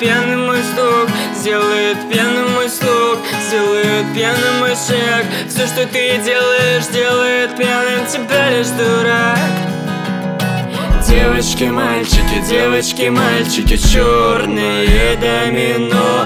пьяным мой стук, сделает пьяным мой слух, сделает пьяным мой шаг. Все, что ты делаешь, делает пьяным тебя лишь дурак. Девочки, мальчики, черные домино,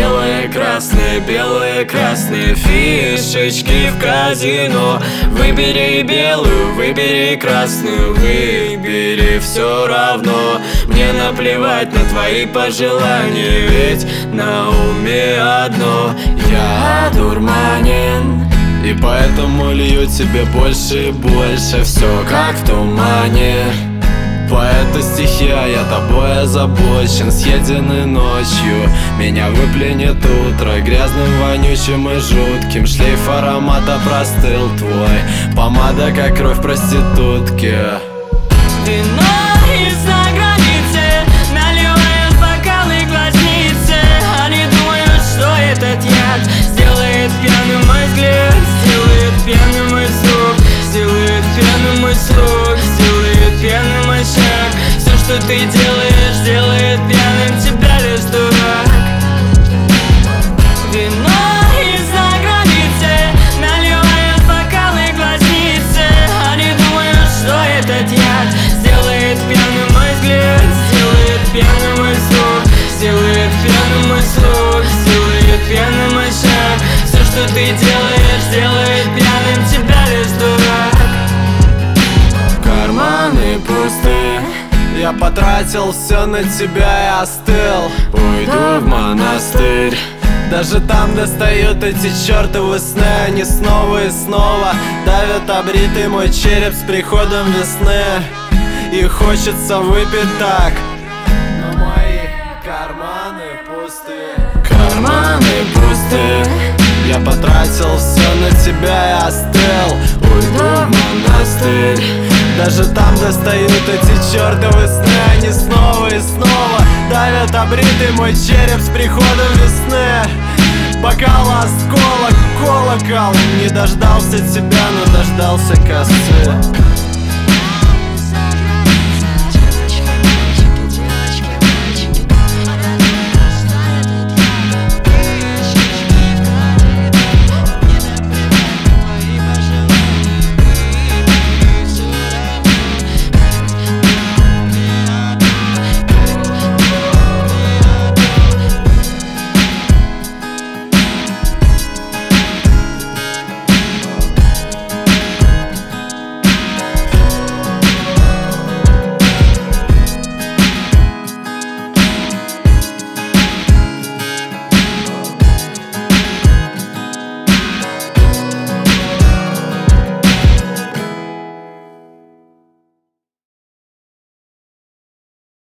белые, красные фишечки в казино. Выбери белую, выбери красную, выбери, все равно. Мне наплевать на твои пожелания, ведь на уме одно: я дурманен. И поэтому лью тебе больше и больше, все как в тумане. Поэта стихия, я тобой озабочен, съеденный ночью. Меня выплюнет утро грязным, вонючим и жутким. Шлейф аромата простыл твой, помада как кровь проститутки. Вино из-за границы наливают бокалы глазницы. Они думают, что этот яд сделает пьяным мой взгляд, сделает пьяным мой звук, сделает пьяным мой слух, сделает пьяным мой шаг. Все, что ты делаешь, делает пьяным тебя лишь дурак. Вино из-за границы наливают бокалы глазницы. Они думают, что этот яд сделает пьяным мой взгляд, сделает пьяным мой звук, сделает пьяным мой слух, сделает пьяным мой шаг. Все, что ты делаешь, делает пьяным тебя лишь дурак. Карманы пусты, я потратил все на тебя и остыл. Уйду в монастырь. Даже там достают эти чертовы сны, они снова и снова давят обритый мой череп с приходом весны. И хочется выпить так, но мои карманы пусты. Карманы пусты, я потратил все на тебя и остыл. Уйду в монастырь. Даже там достают эти чертовы сны, они снова и снова давят обритый мой череп с приходом весны. Бокал, осколок, колокол. Не дождался тебя, но дождался косы.